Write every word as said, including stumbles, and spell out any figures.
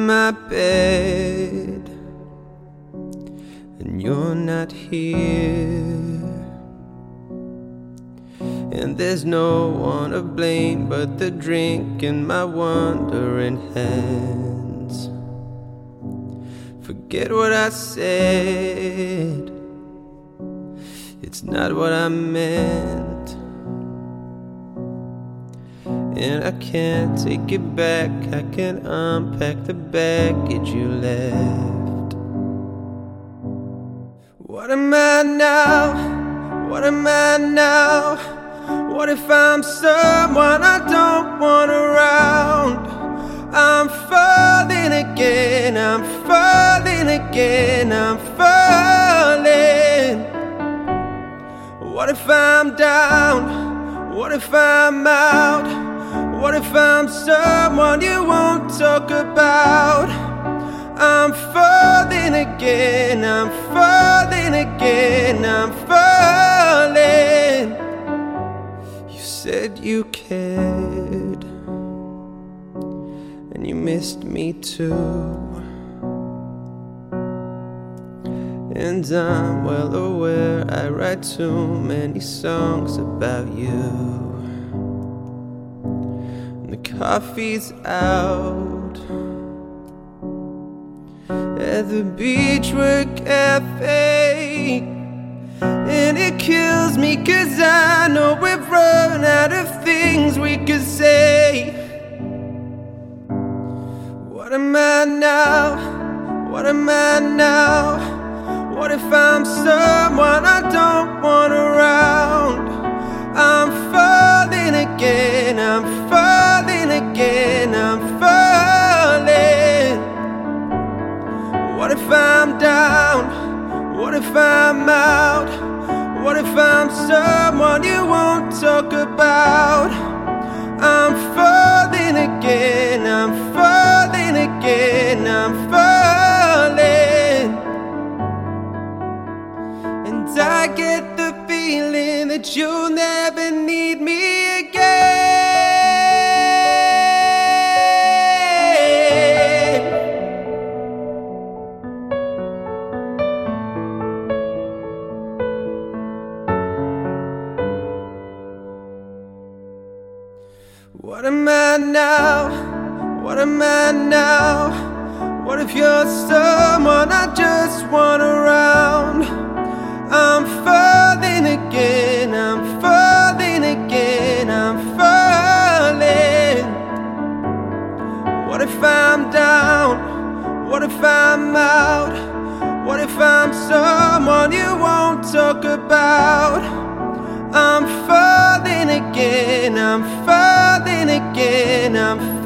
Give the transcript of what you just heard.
my bed and you're not here, and there's no one to blame but the drink and my wandering hands. Forget what I said, it's not what I meant, and I can't take it back. I can't unpack the baggage you left. What am I now? What am I now? What if I'm someone I don't want around? I'm falling again, I'm falling again, I'm falling. What if I'm down? What if I'm out? What if I'm someone you won't talk about? I'm falling again, I'm falling again, I'm falling. You said you cared, and you missed me too, and I'm well aware I write too many songs about you. The coffee's out at the Beachwood Cafe, and it kills me cause I know we've run out of things we could say. What am I now? What am I now? What if I'm someone I don't want around? I'm falling again, I'm falling again, I'm falling. What if I'm down? What if I'm out? What if I'm someone you won't talk about? I'm falling again, I'm falling again, I'm falling. And I get the feeling that you'll never need me again. What am I now? What am I now? What if you're someone I just want around? I'm falling again, I'm falling again, I'm falling. What if I'm down? What if I'm out? What if I'm someone you won't talk about? I'm falling again, I'm falling again, I'm falling.